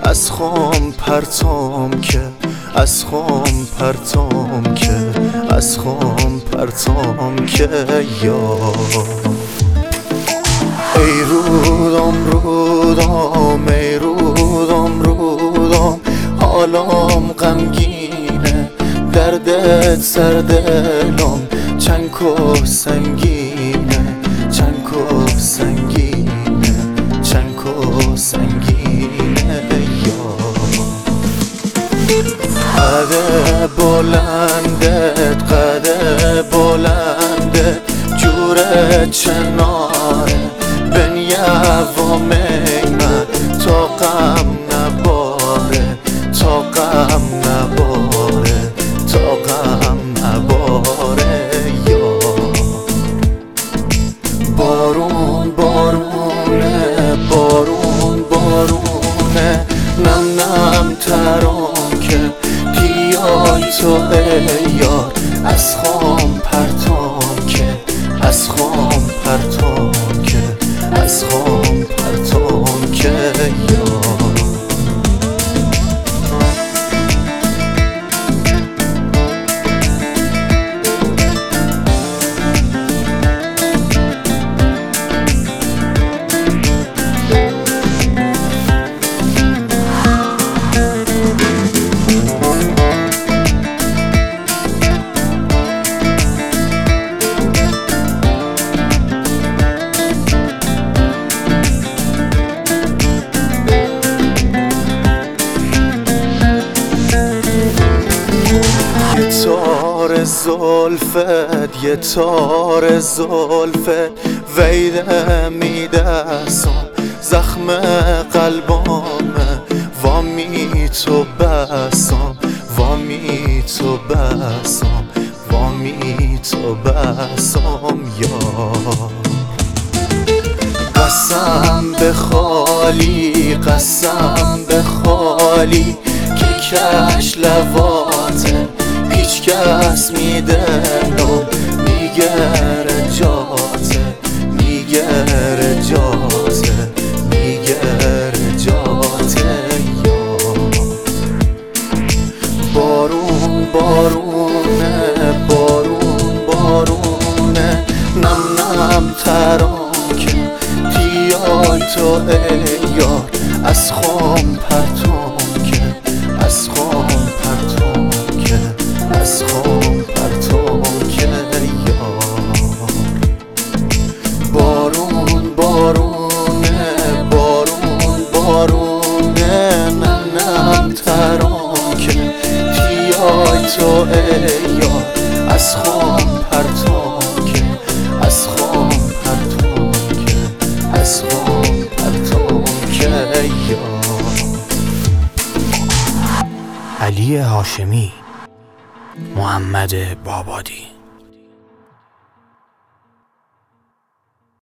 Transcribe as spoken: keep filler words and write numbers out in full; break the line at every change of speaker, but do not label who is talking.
از خام پرتام که از خام پرتام که از خام پرتام که یا ای رودم رودم ای رودم رودم حالام غمگینه دردت سر دلم چند کف سنگینه چند کف سنگینه چند کف سنگینه یا قد بلندت قد بلندت جور چناره بنیوا من تا غم نباره تا غم نباره تا غم نباره یا بارون بارونه بارون بارونه نم نم ترام که بیای تو ای یار از خام پرتام که از خام پرتام که از خام پرتام که یا تار زلفت یه تار زلفت ویده میدستم زخم قلبامه وامی تو بسم وامی تو بسم وامی تو بسم یا قسم به خالی قسم به خالی که کش لواته هیچ کس میده نو میگه رجاته میگه رجاته میگه رجاته یا بارون بارونه بارون بارونه نم نم ترام که بیای تو ای یار از خام پرتام که از خام پرتام که از خام پرتام که یار بارون بارونه بارون بارونه نم نم ترام که بیای تو ای یار از خام پرتام که از خام پرتام که از خام پرتام که یار
علی هاشمی، محمد بابادی.